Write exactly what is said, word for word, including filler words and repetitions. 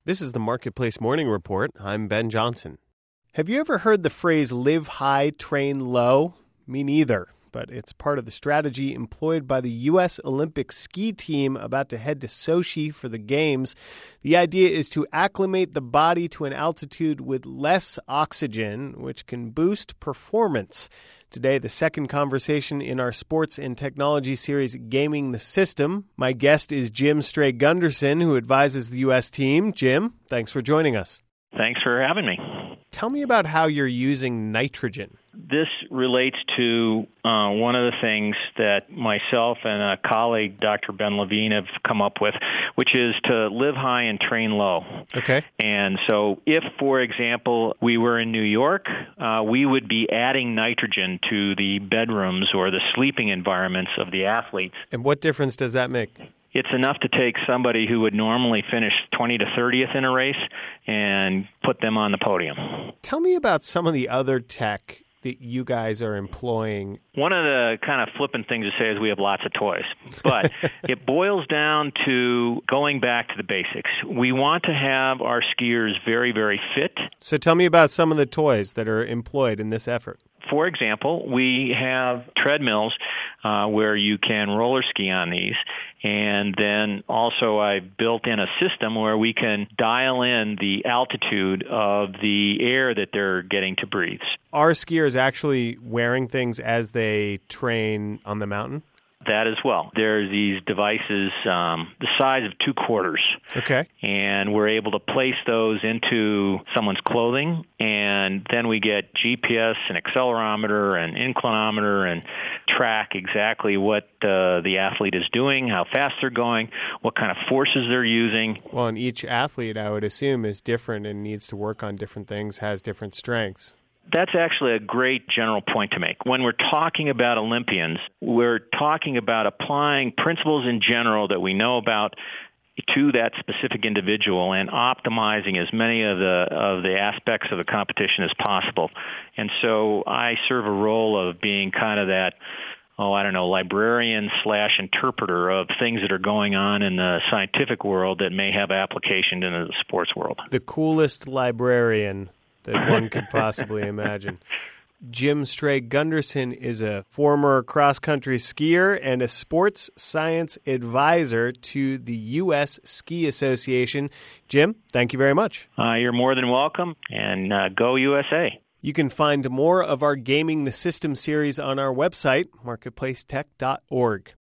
This is the Marketplace Morning Report. I'm Ben Johnson. Have you ever heard the phrase live high, train low? Me neither, but it's part of the strategy employed by the U S Olympic ski team about to head to Sochi for the Games. The idea is to acclimate the body to an altitude with less oxygen, which can boost performance. Today, the second conversation in our sports and technology series, Gaming the System. My guest is Jim Stray-Gunderson, who advises the U S team. Jim, thanks for joining us. Thanks for having me. Tell me about how you're using nitrogen. This relates to uh, one of the things that myself and a colleague, Doctor Ben Levine, have come up with, which is to live high and train low. Okay. And so if, for example, we were in New York, uh, we would be adding nitrogen to the bedrooms or the sleeping environments of the athletes. And what difference does that make? It's enough to take somebody who would normally finish twentieth to thirtieth in a race and put them on the podium. Tell me about some of the other tech that you guys are employing. One of the kind of flippant things to say is we have lots of toys, but it boils down to going back to the basics. We want to have our skiers very, very fit. So tell me about some of the toys that are employed in this effort. For example, we have treadmills uh, where you can roller ski on these. And then also I've built in a system where we can dial in the altitude of the air that they're getting to breathe. Are skiers actually wearing things as they train on the mountain? That as well. There's these devices um, the size of two quarters. Okay. And we're able to place those into someone's clothing, and then we get G P S and accelerometer and inclinometer and track exactly what uh, the athlete is doing, how fast they're going, what kind of forces they're using. Well, and each athlete, I would assume, is different and needs to work on different things, has different strengths. That's actually a great general point to make. When we're talking about Olympians, we're talking about applying principles in general that we know about to that specific individual and optimizing as many of the of the aspects of the competition as possible. And so I serve a role of being kind of that, oh, I don't know, librarian slash interpreter of things that are going on in the scientific world that may have application into the sports world. The coolest librarian that one could possibly imagine. Jim Stray-Gunderson is a former cross-country skier and a sports science advisor to the U S Ski Association. Jim, thank you very much. Uh, you're more than welcome, and uh, go U S A. You can find more of our Gaming the System series on our website, marketplace tech dot org.